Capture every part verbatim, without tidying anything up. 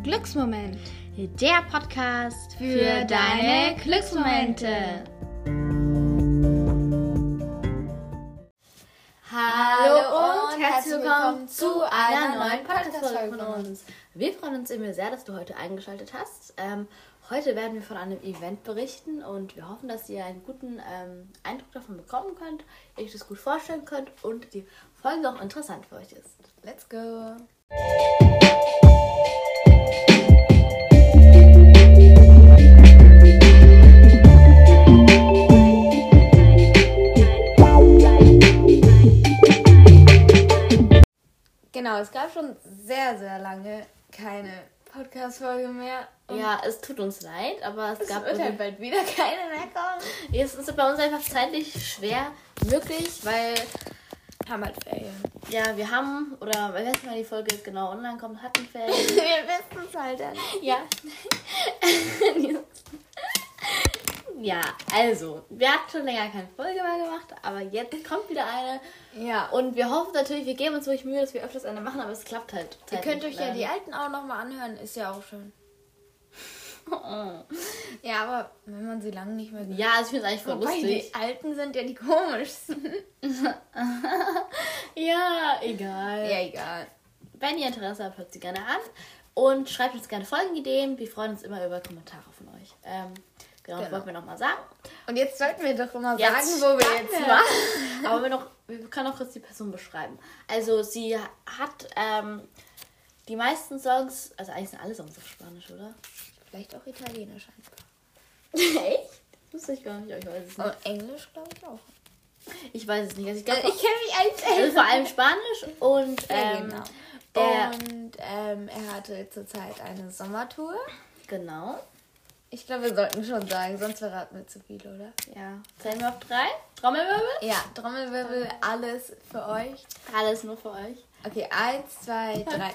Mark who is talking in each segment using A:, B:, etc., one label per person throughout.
A: Glücksmoment.
B: Der Podcast für,
A: für deine Glücksmomente.
B: Hallo und herzlich willkommen zu einer neuen Podcast-Folge von uns. Wir freuen uns immer sehr, dass du heute eingeschaltet hast. Ähm, heute werden wir von einem Event berichten und wir hoffen, dass ihr einen guten ähm, Eindruck davon bekommen könnt, ihr euch das gut vorstellen könnt und die Folge auch interessant für euch ist.
A: Let's go! Genau, es gab schon sehr, sehr lange keine Podcast-Folge mehr.
B: Ja, es tut uns leid, aber es,
A: es
B: gab
A: wird halt bald wieder keine mehr kommen.
B: Es ist bei uns einfach zeitlich schwer möglich, weil
A: Wir haben halt Ferien.
B: ja, wir haben, oder weil jetzt mal die Folge jetzt genau online kommt, hatten Ferien.
A: Wir wissen es halt dann.
B: Ja. Ja, also, wir hatten schon länger keine Folge mehr gemacht, aber jetzt kommt wieder eine.
A: Ja.
B: Und wir hoffen natürlich, wir geben uns wirklich Mühe, dass wir öfters eine machen, aber es klappt halt.
A: Ihr könnt euch ja
B: leider
A: die alten auch nochmal anhören, ist ja auch schön. Ja, aber wenn man sie lange nicht mehr gehört.
B: Ja, also ich finde es eigentlich voll
A: Wobei,
B: lustig.
A: die alten sind ja die komischsten.
B: Ja, egal.
A: Ja, egal.
B: Wenn ihr Interesse habt, hört sie gerne an. Und schreibt uns gerne Folgenideen. Wir freuen uns immer über Kommentare von euch. Ähm, genau, das
A: Genau.
B: wollten wir nochmal sagen.
A: Und jetzt sollten wir doch immer
B: Jetzt
A: sagen, wo wir
B: starten
A: jetzt
B: wir.
A: waren.
B: Aber wir, noch, wir können auch kurz die Person beschreiben. Also sie hat ähm, die meisten Songs, also eigentlich sind alle Songs auf Spanisch, oder?
A: Vielleicht auch Italienisch einfach.
B: Echt? Das wusste ich gar nicht, ich weiß es nicht.
A: Und Englisch glaube ich auch.
B: Ich weiß es nicht. Also ich glaube,
A: Also ich kenne mich als
B: also vor allem Spanisch und ähm,
A: genau.
B: der,
A: Und ähm, er hatte zurzeit eine Sommertour.
B: genau.
A: Ich glaube, wir sollten schon sagen, sonst verraten wir zu viel, oder?
B: Ja. Zählen wir auf drei? Trommelwirbel?
A: Ja, Trommelwirbel, alles für euch.
B: Alles nur für euch.
A: Okay, eins, zwei, drei.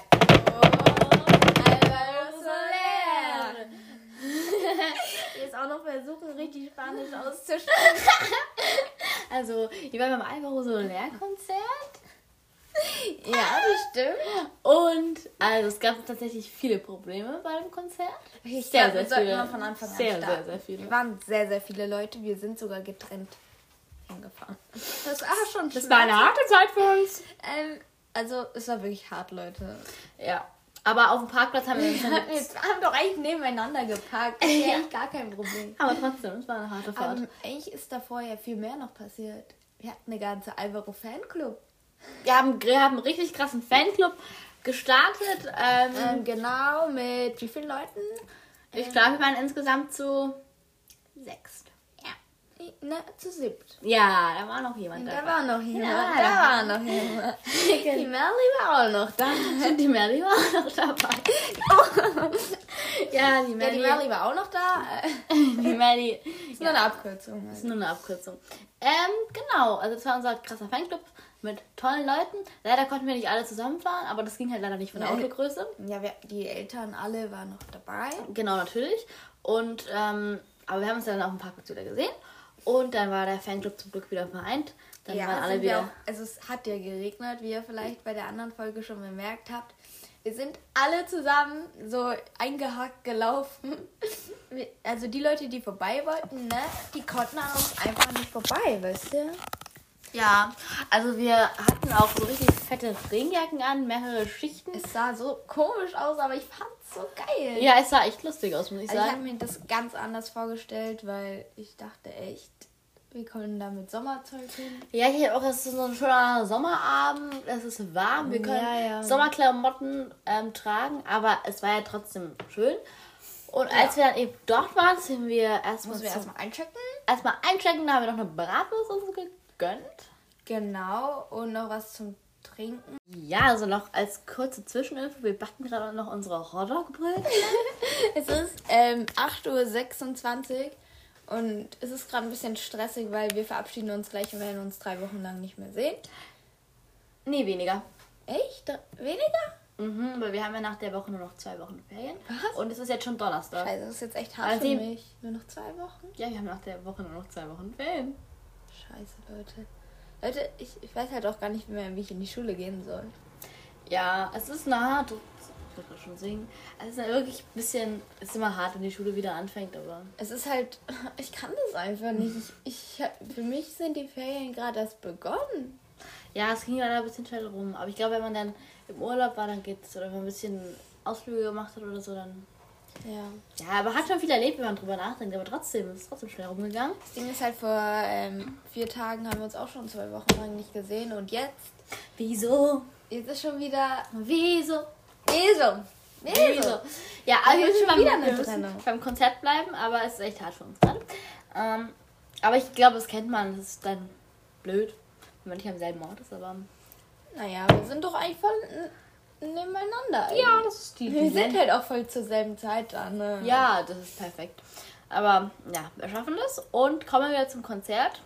A: Jetzt auch noch versuchen, richtig Spanisch auszusprechen.
B: Also, die waren beim Alvaro Soler-Konzert.
A: Ja, das stimmt.
B: Und also es gab tatsächlich viele Probleme bei dem Konzert.
A: Ich
B: Sehr,
A: glaube, wir
B: sehr
A: sollten
B: viele.
A: mal von Anfang an
B: Sehr,
A: starten.
B: sehr, sehr viele.
A: Wir waren sehr, sehr viele Leute. Wir sind sogar getrennt hingefahren. Das war schon
B: Das war eine harte Zeit für uns.
A: Ähm, also, es war wirklich hart, Leute.
B: Ja. Aber auf dem Parkplatz haben wir uns
A: Wir
B: dann
A: haben, jetzt, haben doch eigentlich nebeneinander geparkt. Das ist ja eigentlich gar kein Problem.
B: aber trotzdem, es war eine harte Fahrt.
A: Aber eigentlich ist davor ja viel mehr noch passiert. Wir hatten eine ganze Alvaro-Fanclub.
B: Wir haben, wir haben einen richtig krassen Fanclub gestartet. Ähm,
A: Ähm, genau, mit wie vielen Leuten?
B: ich glaube, wir waren insgesamt zu sechs.
A: Na, zu siebt.
B: Ja, da war noch jemand
A: Da
B: dabei.
A: war noch jemand.
B: Ja,
A: da
B: da-
A: war noch jemand. Die Melly war auch noch da.
B: Die Melly war auch noch dabei. ja, die
A: Ja,
B: Melly.
A: die Melly war auch noch da. Äh,
B: die Melly.
A: ist nur eine Abkürzung.
B: Das ist nur eine Abkürzung. Ähm, genau. Also das war unser krasser Fanclub mit tollen Leuten. Leider konnten wir nicht alle zusammenfahren, aber das ging halt leider nicht von der
A: Nee.
B: Autogröße.
A: Ja, wir, die Eltern alle waren noch dabei.
B: Genau, natürlich. Und, ähm, aber wir haben uns dann auf dem Parkplatz wieder gesehen. Und dann war der Fanclub zum Glück wieder vereint. Dann
A: ja,
B: waren alle
A: sind wir
B: wieder...
A: auch, also es hat ja geregnet, wie ihr vielleicht bei der anderen Folge schon bemerkt habt. Wir sind alle zusammen so eingehackt gelaufen. Wir- Also die Leute, die vorbei wollten, ne, die konnten an uns einfach nicht vorbei, weißt du?
B: Ja, also wir hatten auch so richtig fette Regenjacken an, mehrere Schichten.
A: Es sah so komisch aus, aber ich fand's so geil.
B: Ja, es sah echt lustig aus, muss ich
A: Also ich habe
B: sagen.
A: mir das ganz anders vorgestellt, weil ich dachte echt, wir können da mit Sommerzeug hin.
B: Ja, ich hätte auch, es ist so ein schöner Sommerabend, es ist warm, wir können
A: Ja, ja.
B: Sommerklamotten ähm, tragen, aber es war ja trotzdem schön. Und als wir dann eben dort waren, sind wir erstmal
A: Müssen wir
B: zum-
A: erstmal einchecken.
B: erstmal einchecken, da haben wir noch eine Bratwurst uns gegönnt.
A: Genau, und noch was zum Trinken.
B: Ja, also noch als kurze Zwischeninfo, wir backen gerade noch unsere Hotdog-Brötchen.
A: Es ist ähm, acht Uhr sechsundzwanzig und es ist gerade ein bisschen stressig, weil wir verabschieden uns gleich und werden uns drei Wochen lang nicht mehr sehen.
B: Nee, weniger.
A: Echt? Weniger?
B: Mhm, weil wir haben ja nach der Woche nur noch zwei Wochen Ferien.
A: Was?
B: Und es ist jetzt schon Donnerstag.
A: Scheiße, das ist jetzt echt hart
B: Also
A: für
B: die-
A: mich. Nur noch zwei Wochen?
B: Ja, wir haben nach der Woche nur noch zwei Wochen Ferien.
A: Scheiße, Leute. Leute, ich, ich weiß halt auch gar nicht mehr, wie ich in die Schule gehen soll.
B: Ja, es ist eine harte gerade schon singen. Also es ist ja wirklich ein bisschen, es ist immer hart, wenn die Schule wieder anfängt, aber...
A: Es ist halt, ich kann das einfach nicht. Ich, ich, für mich sind die Ferien gerade erst begonnen.
B: Ja, es ging leider ein bisschen schnell rum. Aber ich glaube, wenn man dann im Urlaub war, dann geht's. Oder wenn man ein bisschen Ausflüge gemacht hat oder so, dann...
A: Ja.
B: Ja, aber hat schon viel erlebt, wenn man drüber nachdenkt. Aber trotzdem, es ist trotzdem schnell rumgegangen.
A: Das Ding ist halt, vor ähm, vier Tagen haben wir uns auch schon zwei Wochen lang nicht gesehen. Und jetzt?
B: Wieso?
A: Jetzt ist schon wieder...
B: Wieso?
A: Wieso?
B: Wieso? Ja, also wir müssen
A: schon wieder eine
B: beim, wir
A: Trennung.
B: müssen beim Konzert bleiben, aber es ist echt hart für uns gerade. Ähm, aber ich glaube, das kennt man. Das ist dann blöd, wenn man nicht am selben Ort ist, aber...
A: Naja, wir sind doch eigentlich voll n- nebeneinander. Eigentlich.
B: Ja, das ist die...
A: Wir
B: die
A: sind halt auch voll zur selben Zeit da, ne?
B: Ja, das ist perfekt. Aber ja, wir schaffen das. Und kommen wir wieder zum Konzert.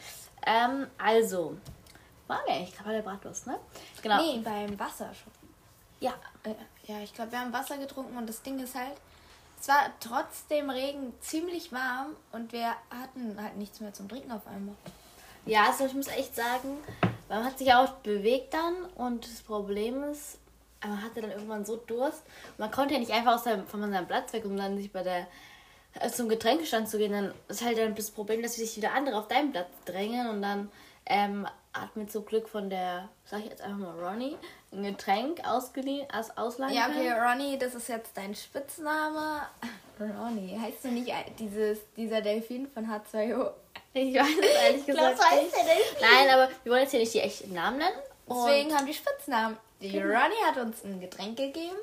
B: Ähm, also, waren wir eigentlich gerade bei der Bratwurst, ne? Genau.
A: Nee, beim Wasser schon.
B: Ja.
A: Äh, Ja, ich glaube, wir haben Wasser getrunken und das Ding ist halt, es war trotz dem Regen ziemlich warm und wir hatten halt nichts mehr zum Trinken auf einmal.
B: Ja, also ich muss echt sagen, man hat sich auch bewegt dann und das Problem ist, man hatte dann irgendwann so Durst. Man konnte ja nicht einfach aus seinem, von seinem Platz weg, um dann sich bei der äh, zum Getränkestand zu gehen. Dann ist halt dann das Problem, dass sich wieder andere auf deinen Platz drängen und dann ähm, hat mir zum Glück von der, sag ich jetzt einfach mal Ronny, ein Getränk ausgeliehen, als ausleihen
A: Ja,
B: können.
A: okay, Ronny, das ist jetzt dein Spitzname. Ronny, heißt du nicht dieses, dieser Delfin von H zwei O?
B: Ich weiß es ehrlich gesagt
A: Was heißt
B: nicht.
A: der Delfin?
B: Nein, aber wir wollen jetzt hier nicht die echten Namen nennen.
A: Deswegen haben die Spitznamen. Die Ronny hat uns ein Getränk gegeben.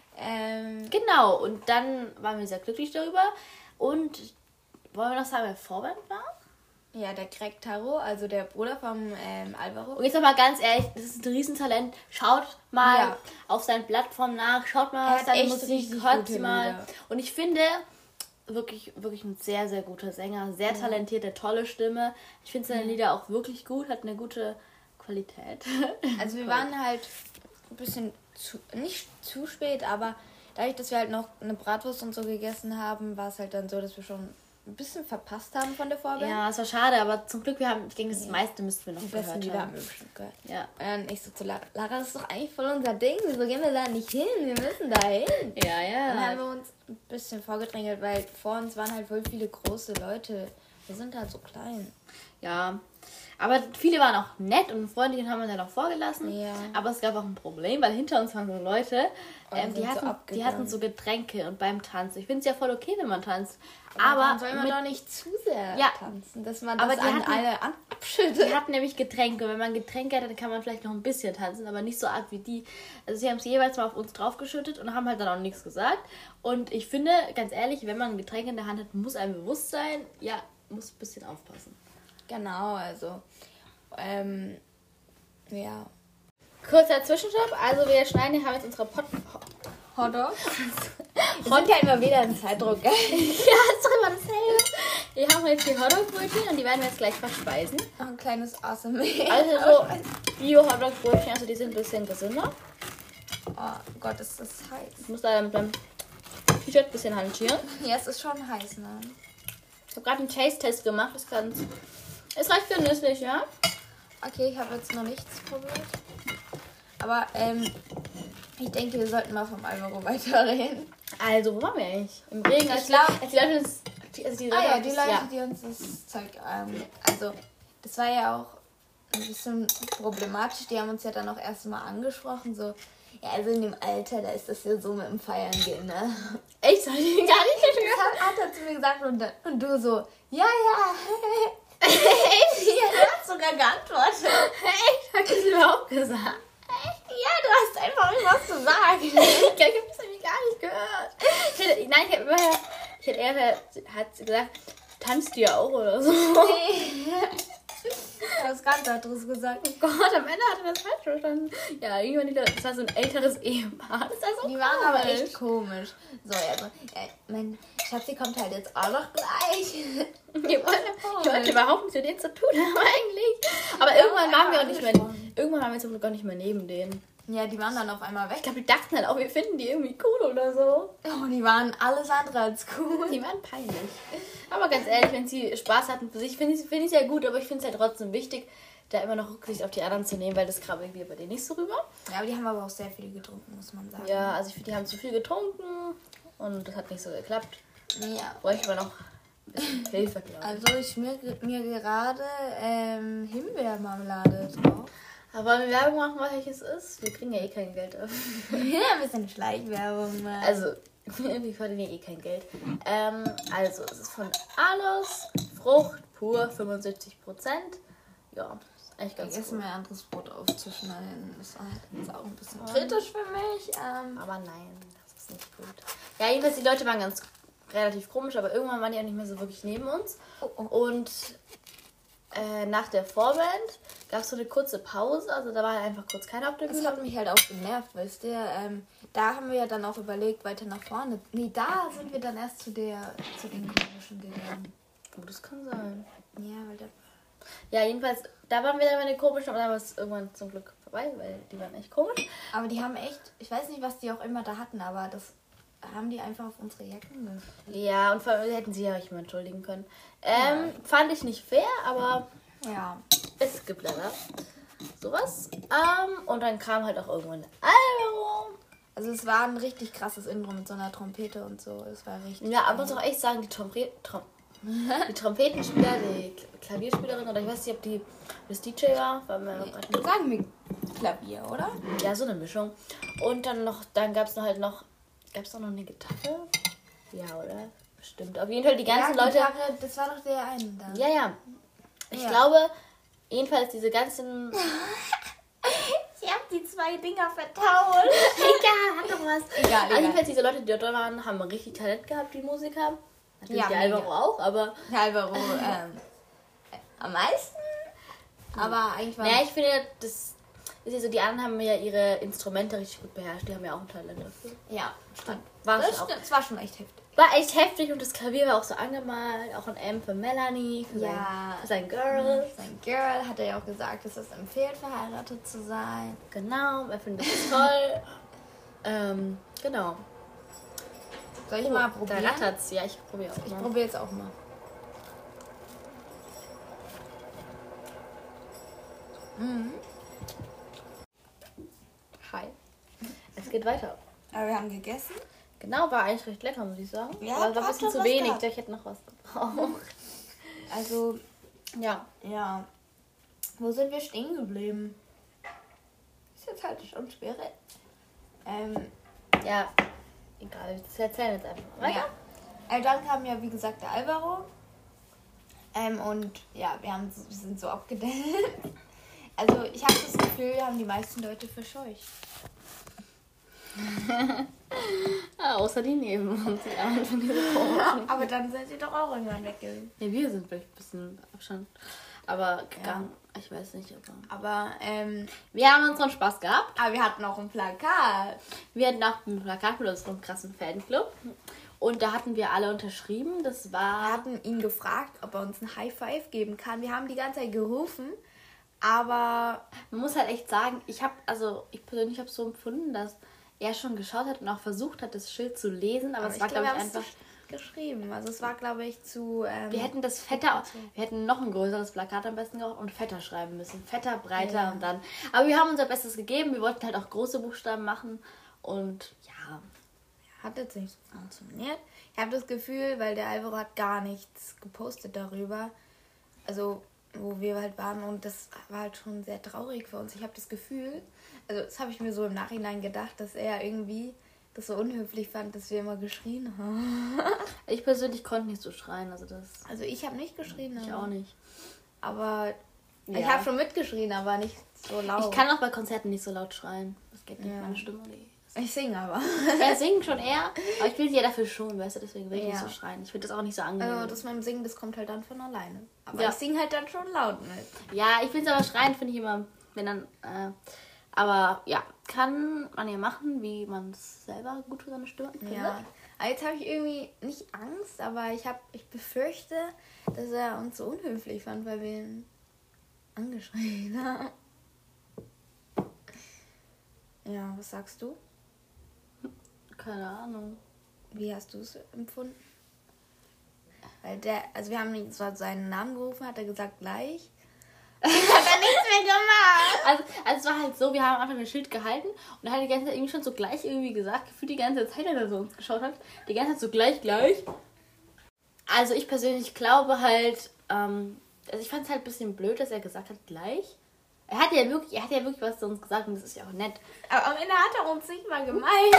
A: Ähm,
B: Genau, und dann waren wir sehr glücklich darüber. Und wollen wir noch sagen, wer Vorband war?
A: ja, der Greg Tarot, also der Bruder vom ähm, Alvaro.
B: Und jetzt noch mal ganz ehrlich, das ist ein Riesentalent. Schaut mal
A: Ja.
B: auf seine Plattform nach, schaut mal
A: Er
B: auf
A: hat
B: seine
A: echt
B: Musik,
A: richtig
B: hört
A: gute
B: sie mal.
A: Lieder.
B: Und ich finde, wirklich, wirklich ein sehr, sehr guter Sänger, sehr talentiert, eine tolle Stimme. Ich finde seine Lieder auch wirklich gut, hat eine gute Qualität.
A: Also wir waren halt ein bisschen zu, nicht zu spät, aber dadurch, dass wir halt noch eine Bratwurst und so gegessen haben, war es halt dann so, dass wir schon ein bisschen verpasst haben von der Vorband.
B: Ja, es war schade, aber zum Glück, wir haben, ich denke, das meiste müssten wir noch
A: Die besten
B: gehört
A: Lieder haben
B: haben.
A: wir bestimmt gehört.
B: Ja.
A: Und dann ich so zu Lara, Lara, das ist doch eigentlich voll unser Ding, wieso gehen wir da nicht hin? Wir müssen da hin.
B: Ja, ja.
A: Dann haben wir uns ein bisschen vorgedrängelt, weil vor uns waren halt voll viele große Leute. Wir sind halt so klein.
B: Ja, aber viele waren auch nett und freundlich und haben uns dann auch vorgelassen.
A: Ja.
B: Aber es gab auch ein Problem, weil hinter uns waren so Leute,
A: Oh,
B: ähm,
A: die
B: die,
A: sind so
B: hatten, die
A: abgegangen.
B: hatten so Getränke und beim Tanzen. Ich finde es ja voll okay, wenn man tanzt.
A: Aber
B: Aber,
A: dann soll man
B: mit,
A: doch nicht zu sehr
B: Ja.
A: tanzen, dass man
B: Aber
A: das
B: die
A: an
B: hatten-
A: alle an- abschüttet.
B: die hatten nämlich Getränke. Und wenn man Getränke hat, dann kann man vielleicht noch ein bisschen tanzen, aber nicht so arg wie die. Also sie haben es jeweils mal auf uns draufgeschüttet und haben halt dann auch nichts gesagt. Und ich finde, ganz ehrlich, wenn man ein Getränk in der Hand hat, muss einem bewusst sein, ja, muss ein bisschen aufpassen.
A: Genau, also ähm, ja.
B: Kurzer Zwischenstopp. Also wir schneiden, hier haben jetzt unsere Pot...
A: Hotdogs. Wir sind ja immer wieder im Zeitdruck, gell?
B: Ja, ist doch immer dasselbe. Wir haben jetzt die Hotdog-Brötchen und die werden wir jetzt gleich verspeisen.
A: Noch ein kleines Awesome.
B: Also so Bio-Hotdog-Brötchen, also die sind ein bisschen gesünder.
A: Oh Gott, ist das heiß.
B: Ich muss da mit dem T-Shirt ein bisschen hantieren.
A: Ja, es ist schon heiß, ne?
B: Ich habe gerade einen Taste-Test gemacht. Ist ganz... Ist recht genüsslich, ja?
A: Okay, ich habe jetzt noch nichts probiert. Aber ähm, ich denke, wir sollten mal vom Alvaro weiterreden.
B: Also, wo waren wir eigentlich? Im Regen, als,
A: Ich glaub-
B: die, als die Leute uns... Also die
A: Ah ja,
B: uns-
A: die Leute,
B: ja.
A: die uns das Zeug... Ähm, also, das war ja auch ein bisschen problematisch. Die haben uns ja dann auch erstmal angesprochen, so... Ja, also in dem Alter, da ist das ja so mit dem Feiern gehen, ne?
B: Echt? Das hab ich gar nicht
A: Das
B: gehört.
A: hat, hat er zu mir gesagt und, dann- und du so... Ja, ja. Ja, du hast sogar geantwortet.
B: Echt? Hab ich das überhaupt gesagt?
A: Ja, du hast einfach irgendwas gesagt.
B: Ich glaube, ich habe das nämlich gar nicht gehört. Ich hätte, nein, ich habe immer... Ich hätte eher... Hat sie gesagt, tanzt du ja auch oder so?
A: Nee. Du hast ganz anderes gesagt.
B: Oh Gott, am Ende hat er das falsch verstanden. Ja, irgendwann wieder, das war so ein älteres Ehepaar. Das war so
A: Die waren aber
B: komisch.
A: echt komisch. So, also, äh, mein Schatzi kommt halt jetzt auch noch gleich.
B: Die wollten, die wollten überhaupt nichts mit denen zu tun haben eigentlich. Aber irgendwann waren wir auch nicht mehr, irgendwann waren wir zum Glück auch nicht mehr neben denen.
A: Ja, die waren dann auf einmal
B: Ich
A: weg.
B: glaube, die dachten halt auch, wir finden die irgendwie cool oder so.
A: Oh, die waren alles andere als cool.
B: Die waren peinlich. Aber ganz ehrlich, wenn sie Spaß hatten für sich, finde ich es find ja gut, aber ich finde es halt trotzdem wichtig, da immer noch Rücksicht auf die anderen zu nehmen, weil das kam irgendwie bei denen nicht so rüber.
A: Ja, aber die haben aber auch sehr viel getrunken, muss man sagen.
B: Ja, also ich finde, die haben zu viel getrunken und das hat nicht so geklappt.
A: Ja.
B: Bräuchte man noch ein bisschen Hilfe, glaube ich.
A: Also ich mir, mir gerade ähm, Himbeermarmelade drauf.
B: Aber wollen wir Werbung machen, welches es ist? Wir kriegen ja eh kein Geld dafür.
A: Ja, ein bisschen Schleichwerbung mal.
B: Also, wir verdienen ja eh kein Geld. Ähm, also, es ist von Alus, Frucht, pur, fünfundsiebzig Prozent. Ja, ist eigentlich ganz
A: Vergessen
B: cool.
A: mir anderes Brot aufzuschneiden. Das war halt jetzt auch ein bisschen kritisch für mich. Ähm,
B: Aber nein, das ist nicht gut. Ja, jedenfalls, die Leute waren ganz relativ komisch, aber irgendwann waren die auch nicht mehr so wirklich neben uns.
A: oh, oh.
B: Und äh, nach der Vorband gab es so eine kurze Pause. Also, da war halt einfach kurz keiner auf der
A: Das
B: Bühne.
A: hat mich halt auch genervt, weißt du. Ähm, da haben wir ja dann auch überlegt, weiter nach vorne. Nee, da sind wir dann erst zu der zu den komischen gegangen.
B: Oh, das kann sein.
A: Ja, weil da...
B: Ja, jedenfalls, da waren wir dann bei den komischen, aber dann war es irgendwann zum Glück vorbei, weil die waren echt komisch.
A: Aber die haben echt... Ich weiß nicht, was die auch immer da hatten, aber das haben die einfach auf unsere Jacken gemacht.
B: Ja, und vor allem hätten sie ja euch mal entschuldigen können. Ähm, ja. Fand ich nicht fair, aber
A: ja,
B: es gibt leider sowas. Ähm, und dann kam halt auch irgendwann ein Album.
A: Also es war ein richtig krasses Intro mit so einer Trompete und so. Es war richtig...
B: Ja, aber muss auch echt sagen, die Trompete... Trom die Trompetenspieler, die Klavierspielerin, oder ich weiß nicht, ob die das D J war. war mir noch
A: nee, sagen wir Klavier, oder?
B: Ja, so eine Mischung. Und dann noch, dann gab es noch halt noch... Gab es auch noch eine Gitarre? Ja, oder? Bestimmt. Auf jeden Fall die ganzen
A: ja,
B: Leute...
A: Gitarre, das war doch der eine da.
B: Ja, ja. Ich
A: ja.
B: glaube, jedenfalls diese ganzen...
A: Ich hab die zwei Dinger vertauscht.
B: Egal, hat doch was.
A: Egal,
B: also
A: egal.
B: jedenfalls diese Leute, die dort waren, haben richtig Talent gehabt, die Musiker. Natürlich
A: Ja,
B: die
A: mega.
B: Alvaro auch, aber...
A: Der Alvaro ähm, am meisten. Aber eigentlich war...
B: Naja, ich finde, das ist ja so, die anderen haben ja ihre Instrumente richtig gut beherrscht. Die haben ja auch ein Talent dafür.
A: Ja, stimmt.
B: War
A: Das,
B: schon auch.
A: stimmt. Das war schon echt heftig.
B: War echt heftig und das Klavier war auch so angemalt. Auch ein M für Melanie, für,
A: Ja.
B: sein, für sein Girl.
A: Sein Girl hat er ja auch gesagt, dass es empfiehlt, verheiratet zu sein.
B: Genau, er findet das toll. ähm, genau.
A: Soll ich
B: Oh,
A: mal
B: da
A: probieren?
B: rattert's. Ja, ich probiere auch
A: Ich
B: mal.
A: probiere jetzt auch mal. Mhm.
B: Hi. Es geht weiter.
A: Aber wir haben gegessen.
B: Genau, war eigentlich recht lecker, muss ich sagen.
A: Ja,
B: aber es war ein
A: hat
B: bisschen
A: schon
B: zu
A: was
B: wenig.
A: gehabt.
B: Ich hätte noch was gebraucht.
A: Also,
B: Ja.
A: ja. Wo sind wir stehen geblieben? Ist jetzt halt schon schwierig. Ähm,
B: Ja, egal. Wir erzählen jetzt einfach weiter.
A: ja. Also dann kam ja, wie gesagt, der Alvaro. Ähm, und ja, wir, haben, wir sind so abgedatet. Also ich habe das Gefühl, wir haben die meisten Leute verscheucht.
B: Ja, außer die neben uns. Die anderen von diese komischen.
A: Aber dann sind sie doch auch irgendwann weggegangen.
B: Ja, wir sind vielleicht ein bisschen Abstand. Aber gegangen. Ich weiß nicht, aber...
A: Aber, ähm,
B: Wir haben unseren Spaß gehabt.
A: aber wir hatten auch ein Plakat.
B: Wir hatten auch ein Plakat mit unserem krassen Fanclub. Und da hatten wir alle unterschrieben. Das
A: Wir
B: war...
A: hatten ihn gefragt, ob er uns ein High Five geben kann. Wir haben die ganze Zeit gerufen, aber
B: Man muss halt echt sagen, ich habe, also ich persönlich habe so empfunden, dass er schon geschaut hat und auch versucht hat, das Schild zu lesen, aber,
A: aber
B: es war, glaube
A: wir
B: ich,
A: haben es
B: einfach...
A: geschrieben. Also es war, glaube ich, zu... Ähm,
B: Wir hätten das fetter, wir hätten noch ein größeres Plakat am besten gebraucht und fetter schreiben müssen. Fetter, breiter
A: Ja.
B: und dann... Aber wir haben unser Bestes gegeben, wir wollten halt auch große Buchstaben machen und ja...
A: Hat jetzt nicht so funktioniert. Ich habe das Gefühl, weil der Alvaro hat gar nichts gepostet darüber. Also, wo wir halt waren. Und das war halt schon sehr traurig für uns. Ich habe das Gefühl, also das habe ich mir so im Nachhinein gedacht, dass er irgendwie das so unhöflich fand, dass wir immer geschrien haben.
B: Ich persönlich konnte nicht so schreien, also das...
A: Also ich habe nicht geschrien.
B: Ich
A: aber-
B: auch nicht.
A: Aber
B: Ja.
A: ich habe schon mitgeschrien, aber nicht so laut.
B: Ich kann auch bei Konzerten nicht so laut schreien. Das geht nicht,
A: Ja.
B: meine Stimme. Die
A: Ich singe aber.
B: er singt schon eher, aber ich will sie ja dafür schon, weißt du, deswegen will ich
A: Ja.
B: nicht so schreien. Ich finde das auch nicht so angenehm.
A: Also das mit dem Singen, das kommt halt dann von alleine. Aber
B: Ja.
A: ich singe halt dann schon laut mit.
B: Ja, ich finde es aber schreien, finde ich immer, wenn dann, äh, aber ja, kann man ja machen, wie man es selber gut für seine Stimme findet.
A: Ja. Aber jetzt habe ich irgendwie nicht Angst, aber ich, hab, ich befürchte, dass er uns so unhöflich fand, weil wir ihn angeschrien haben. Ja, was sagst du?
B: Keine Ahnung.
A: Wie hast du es empfunden? Weil der, also wir haben ihn zwar seinen Namen gerufen, hat er gesagt gleich. Hat ja nichts mehr gemacht.
B: Also, also es war halt so, wir haben einfach ein Schild gehalten und er hat die ganze Zeit irgendwie schon so gleich irgendwie gesagt, gefühlt die ganze Zeit, als er so uns geschaut hat, die ganze Zeit so gleich, gleich. Also ich persönlich glaube halt, ähm, also ich fand es halt ein bisschen blöd, dass er gesagt hat, gleich. Er hat ja wirklich, er hat ja wirklich was zu uns gesagt und das ist ja auch nett.
A: Aber am Ende hat er uns nicht mal gemeint.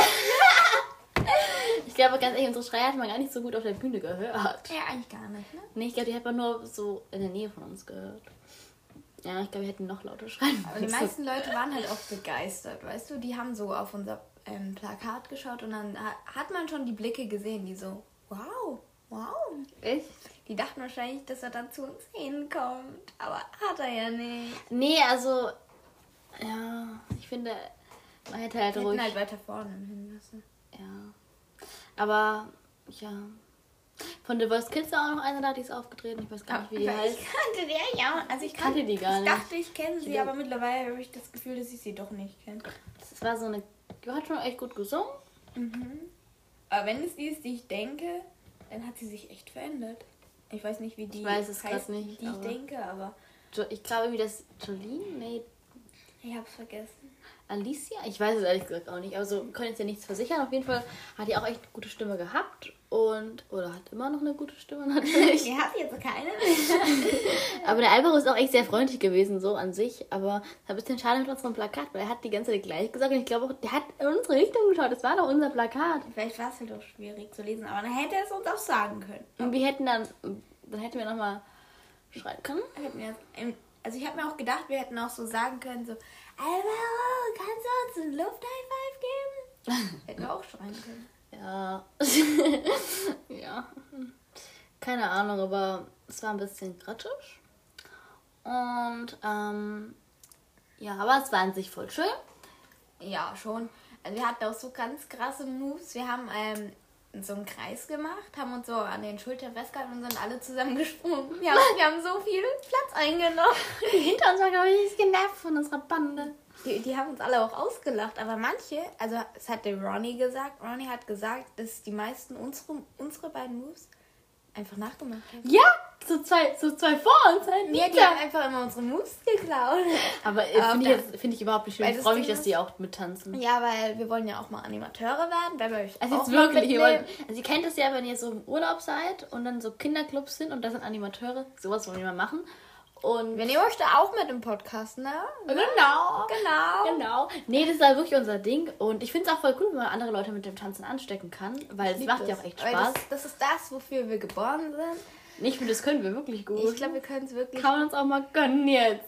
B: Ich glaube ganz ehrlich, unsere Schreie hat man gar nicht so gut auf der Bühne gehört.
A: Ja, eigentlich gar nicht, ne?
B: Nee, ich glaube, die hat man nur so in der Nähe von uns gehört. Ja, ich glaube, wir hätten noch lauter schreien.
A: Aber die meisten Leute waren halt auch begeistert, weißt du? Die haben so auf unser ähm, Plakat geschaut und dann ha- hat man schon die Blicke gesehen, die so, wow, wow.
B: Echt?
A: Die dachten wahrscheinlich, dass er dann zu uns hinkommt, aber hat er ja nicht.
B: Nee, also, ja, ich finde, man hätte halt
A: Wir
B: ruhig...
A: hätten halt weiter vorne hin müssen.
B: Ja, aber, ja. Von The Voice Kids war auch noch eine da, die ist aufgetreten. Ich weiß gar nicht, wie die
A: Aber
B: heißt.
A: ich kannte die ja. Also ich
B: kannte die gar
A: ich
B: nicht.
A: dachte, ich kenne sie, aber mittlerweile habe ich das Gefühl, dass ich sie doch nicht kenne.
B: Das war so eine... Die hat schon echt gut gesungen.
A: Mhm. Aber wenn es die ist, die ich denke, dann hat sie sich echt verändert. Ich weiß nicht, wie die
B: Ich weiß es
A: heißt,
B: gerade nicht,
A: die ich
B: aber-
A: denke, aber
B: Jo- Ich glaube irgendwie, das Jolene? Nee,
A: ich hab's vergessen.
B: Alicia? Ich weiß es ehrlich gesagt auch nicht. Also, wir können jetzt ja nichts versichern. Auf jeden Fall hat die auch echt eine gute Stimme gehabt. Und... Oder hat immer noch eine gute Stimme natürlich.
A: Die hat jetzt keine mehr.
B: Aber der Alvaro ist auch echt sehr freundlich gewesen, so an sich. Aber es ist ein bisschen schade mit unserem Plakat, weil er hat die ganze Zeit gleich gesagt. Und ich glaube auch, der hat in unsere Richtung geschaut. Das war doch unser Plakat.
A: Vielleicht war es halt auch schwierig zu lesen, aber dann hätte er es uns auch sagen können.
B: Und wir hätten dann... Dann hätten wir nochmal schreien können.
A: Hätten wir das- ähm, Also ich habe mir auch gedacht, wir hätten auch so sagen können, so, Alvaro, kannst du uns einen Luft-High-Five geben? Hätten wir auch schreien können.
B: Ja. Ja. Keine Ahnung, aber es war ein bisschen kritisch. Und, ähm... Ja, aber es war an sich voll schön.
A: Ja, schon. Also wir hatten auch so ganz krasse Moves. Wir haben ähm, so einen Kreis gemacht, haben uns so an den Schultern festgehalten und sind alle zusammen gesprungen. Wir haben, wir haben so viel Platz eingenommen.
B: Die hinter uns war, glaube ich, genervt von unserer Bande.
A: Die, die haben uns alle auch ausgelacht, aber manche, also es hat der Ronnie gesagt, Ronnie hat gesagt, dass die meisten unsere, unsere beiden Moves einfach nachgemacht haben.
B: Ja, so zwei, so zwei vor uns halt.
A: Ja, die haben einfach immer unsere Moves geklaut.
B: Aber äh,
A: Aber
B: finde ich,
A: da-
B: jetzt- find ich überhaupt nicht schön.
A: Weil
B: Ich
A: das
B: freue mich,
A: Ding
B: dass die auch mittanzen.
A: Ja, weil wir wollen ja auch mal Animateure werden, wenn wir euch
B: Also
A: auch
B: jetzt
A: mal
B: wirklich, ihr
A: mitnehmen.
B: wollt, also ihr kennt das ja, wenn ihr so im Urlaub seid und dann so Kinderclubs sind und da sind Animateure. Sowas wollen wir mal machen. Und
A: Wir nehmen euch da auch mit im Podcast, ne?
B: genau.
A: Genau.
B: Genau. Nee, das ist halt wirklich unser Ding. Und ich finde es auch voll cool, wenn man andere Leute mit dem Tanzen anstecken kann. Weil es
A: lieb
B: macht ja
A: das.
B: auch echt
A: Weil
B: Spaß.
A: Das, das ist das, wofür wir geboren sind.
B: Ich finde, das können wir wirklich gut.
A: Ich glaube, wir können es wirklich.
B: Kann man uns auch mal gönnen jetzt.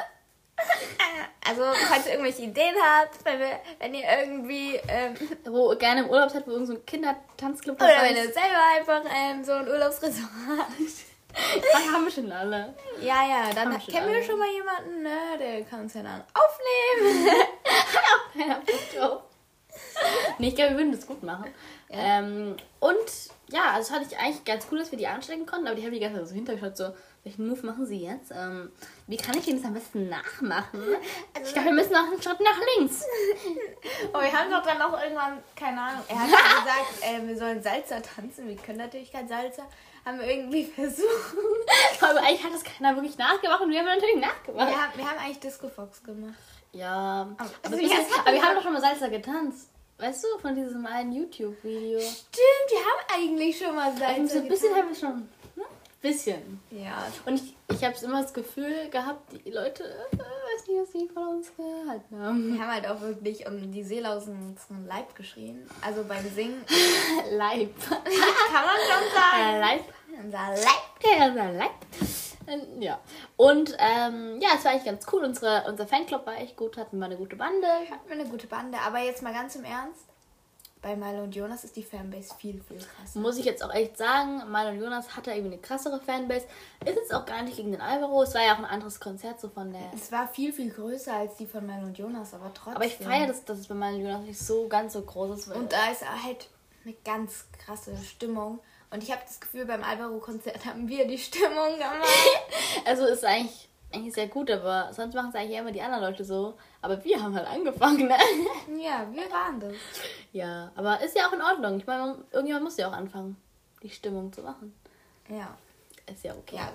A: Also, falls ihr irgendwelche Ideen habt, wenn, wir, wenn ihr irgendwie. Ähm,
B: Wo gerne im Urlaub seid, wo irgend so ein Kindertanzclub
A: oder
B: dabei
A: wenn ihr
B: ist.
A: selber einfach ähm, so ein Urlaubsresort habt.
B: Das haben wir schon alle.
A: Ja, ja, dann
B: Haben schon
A: kennen wir
B: alle.
A: schon mal jemanden, ne? Der kann uns ja dann aufnehmen.
B: Keiner Foto. Nee, ich glaube, wir würden das gut machen. Ja. Ähm, und ja, also fand ich eigentlich ganz cool, dass wir die anstecken konnten, aber die haben die ganze Zeit so hintergeschaut, so, welchen Move machen sie jetzt? Ähm, wie kann ich den das am besten nachmachen? Ich glaube, wir müssen noch einen Schritt nach links.
A: Und wir haben doch dann auch irgendwann, keine Ahnung, er hat ja gesagt, äh, wir sollen Salsa tanzen. Wir können natürlich kein Salsa. Haben wir irgendwie versucht.
B: Aber eigentlich hat das keiner wirklich nachgemacht und wir haben natürlich nachgemacht.
A: Wir haben, wir haben eigentlich Disco Fox gemacht.
B: Ja, aber,
A: Also
B: bisschen,
A: jetzt hat
B: aber wir
A: man-
B: haben doch schon mal Salsa getanzt. Weißt du, von diesem einen YouTube-Video.
A: Stimmt, wir haben eigentlich schon mal Salsa
B: Also so ein bisschen
A: getanzt.
B: haben wir schon. Ne? Bisschen.
A: Ja,
B: Und ich, ich habe immer das Gefühl gehabt, die Leute, äh, weiß nicht, was die von uns gehalten haben.
A: wir haben halt auch wirklich um die Seele aus unserem Leib geschrien. Also beim Singen
B: Leib.
A: kann man schon sagen.
B: Leib.
A: Unser Leib.
B: Ja, unser Leib. Ähm, Ja. Und ähm, ja, es war eigentlich ganz cool. Unsere, unser Fanclub war echt gut, hatten wir eine gute Bande.
A: Hatten wir eine gute Bande. Aber jetzt mal ganz im Ernst. Bei Milo und Jonas ist die Fanbase viel, viel krasser.
B: Muss ich jetzt auch echt sagen, Milo und Jonas hatte irgendwie eine krassere Fanbase. Ist jetzt auch gar nicht gegen den Alvaro. Es war ja auch ein anderes Konzert so von der...
A: Es war viel, viel größer als die von Milo und Jonas, aber trotzdem.
B: Aber ich feiere das, dass es bei Milo und Jonas nicht so ganz so groß ist. weil-
A: Und da ist halt eine ganz krasse Stimmung. Und ich habe das Gefühl, beim Alvaro-Konzert haben wir die Stimmung gemacht.
B: Also ist eigentlich, eigentlich sehr gut, aber sonst machen es eigentlich immer die anderen Leute so. Aber wir haben halt angefangen, ne?
A: Ja, wir waren das.
B: Ja, aber ist ja auch in Ordnung. Ich meine, man- irgendjemand muss ja auch anfangen, die Stimmung zu machen.
A: Ja.
B: Ist ja okay.
A: Ja,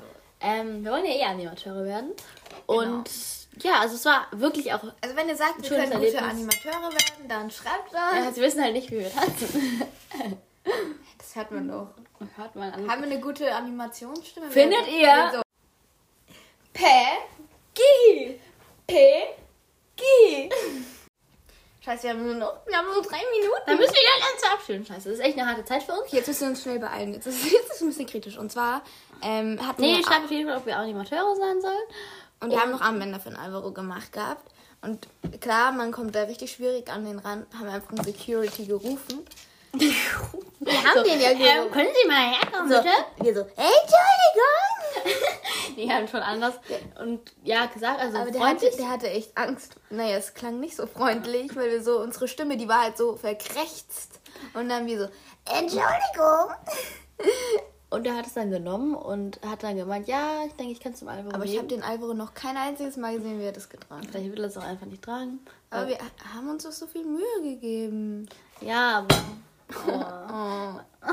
B: Ähm, wir wollen ja eh Animateure werden. Und ja, also es war wirklich auch.
A: Also wenn ihr sagt, wir können gute Animateure werden, dann schreibt das.
B: Ja, sie wissen halt nicht, wie wir tanzen.
A: Das hört man doch.
B: Hört man an.
A: Haben wir eine gute Animationsstimme?
B: Findet ihr?
A: So. Peggy! Peggy! Scheiße, wir haben nur noch, wir haben nur drei Minuten.
B: Dann müssen wir ja ganz verabschieden. Scheiße, das ist echt eine harte Zeit für uns.
A: Jetzt müssen wir uns schnell beeilen. Jetzt ist, jetzt ist es ein bisschen kritisch. Und zwar ähm, hatten
B: nee,
A: wir...
B: schreibt auf jeden Fall, ob wir Animateure sein sollen.
A: Und wir haben noch Armbänder für einen Alvaro gemacht gehabt. Und klar, man kommt da richtig schwierig an den Rand. Haben wir einfach einen Security gerufen. Wir haben
B: so,
A: den ja gerufen.
B: Ähm, können Sie mal herkommen,
A: so,
B: bitte?
A: Wir so, hey, Entschuldigung!
B: Die haben schon anders und ja gesagt, also
A: aber der
B: freundlich.
A: hatte, der hatte echt Angst. Naja, es klang nicht so freundlich, weil wir so, unsere Stimme, die war halt so verkrächzt. Und dann wir so, Entschuldigung!
B: Und er hat es dann genommen und hat dann gemeint, ja, ich denke, ich kann es zum Alvaro
A: Aber ich
B: geben.
A: habe den Alvaro noch kein einziges Mal gesehen, wie er das getragen hat.
B: Vielleicht will er es auch einfach nicht tragen.
A: Aber wir haben uns doch so viel Mühe gegeben.
B: Ja, aber... Oh.
A: Oh.
B: Oh.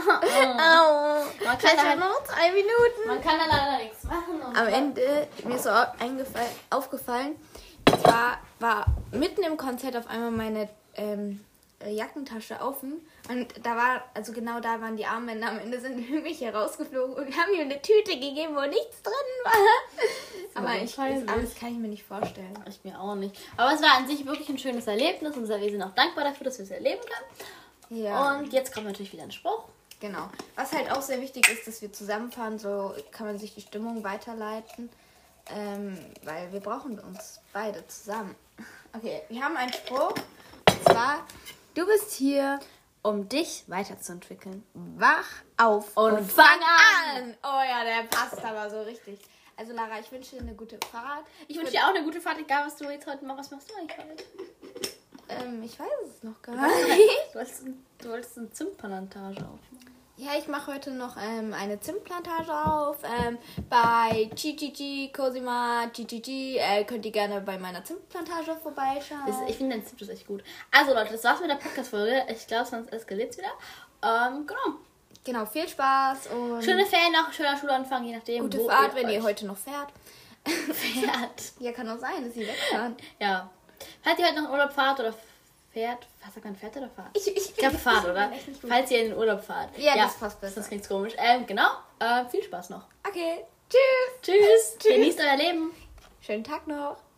B: Man kann da halt,
A: noch zwei Minuten.
B: man kann da leider nichts machen. Und
A: Am Ende, mir ist so eingefallen, aufgefallen, zwar war mitten im Konzert auf einmal meine ähm, Jackentasche offen und da war, also genau da waren die Armbänder, am Ende sind irgendwelche rausgeflogen und haben mir eine Tüte gegeben, wo nichts drin war. Aber ich, das alles kann ich mir nicht vorstellen.
B: Ich mir auch nicht. Aber es war an sich wirklich ein schönes Erlebnis und wir sind auch dankbar dafür, dass wir es erleben können.
A: Ja.
B: Und jetzt kommt natürlich wieder ein Spruch.
A: Genau. Was halt auch sehr wichtig ist, dass wir zusammenfahren, so kann man sich die Stimmung weiterleiten, ähm, weil wir brauchen uns beide zusammen. Okay, wir haben einen Spruch, und zwar, du bist hier,
B: um dich weiterzuentwickeln.
A: Wach auf
B: und,
A: und
B: fang
A: fang
B: an.
A: an! Oh ja, der passt aber so richtig. Also Lara, ich wünsche dir eine gute Fahrt.
B: Ich wünsche dir auch eine gute Fahrt, egal was du jetzt heute machst. Was machst du eigentlich heute?
A: Ähm, ich weiß es noch gar nicht.
B: Du wolltest, du wolltest eine Zimtplantage aufmachen.
A: Ja, ich mache heute noch ähm, eine Zimtplantage auf. Ähm, bei G G G, Cosima, G G G. Äh, könnt ihr gerne bei meiner Zimtplantage vorbeischauen.
B: Das, ich finde dein Zimt ist echt gut. Also Leute, das war's mit der Podcast-Folge. Ich glaube, sonst eskaliert es wieder. Ähm, genau.
A: Genau, viel Spaß und
B: Schöne Ferien noch, schöner Schulanfang, je nachdem.
A: gute
B: wo
A: Fahrt, wenn
B: euch
A: ihr heute noch fährt.
B: fährt.
A: Ja, kann auch sein, dass ihr wegfahren.
B: Ja. Falls ihr heute noch in Urlaub fahrt oder fährt, was sagt man, fährt oder fahrt?
A: Ich, ich,
B: Ich glaube Fahrt, oder? Falls ihr in den Urlaub fahrt.
A: Ja, das passt besser.
B: Das klingt komisch. Ähm, genau. Äh, viel Spaß noch.
A: Okay, tschüss.
B: Tschüss.
A: Tschüss.
B: Genießt euer Leben.
A: Schönen Tag noch.